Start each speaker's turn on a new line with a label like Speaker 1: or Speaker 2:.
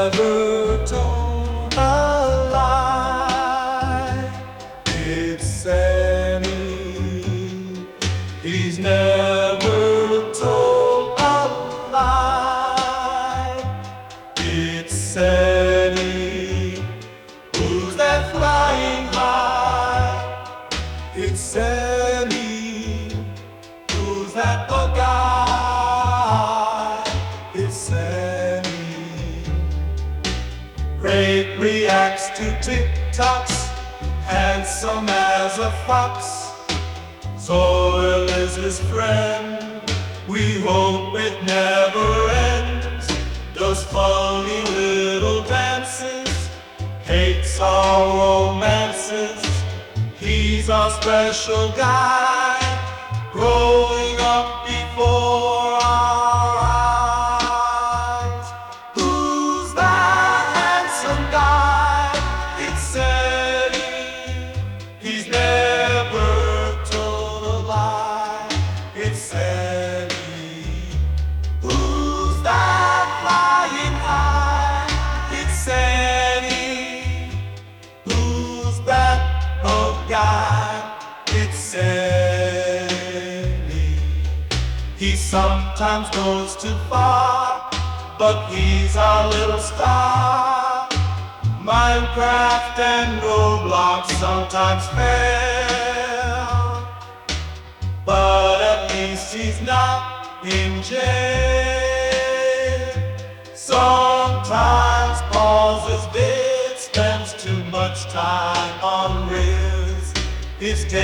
Speaker 1: never told a lie. It's Sandy. He's never told a lie. It's Sandy. Who's that flying high? It's Sandy. Who's that guy? It's Sandy. Great reacts to TikToks, handsome as a fox. Soil is his friend, we hope it never ends. Does funny little dances, hates our romances. He's our special guy, growing up before our eyes. Who's that handsome guy? It's Sandy. He's never told a lie. It's Sandy. Who's that flying high? It's Sandy. Who's that guy? It's Sandy. He sometimes goes too far, but he's our little star. Minecraft and Roblox sometimes fail, but at least he's not in jail.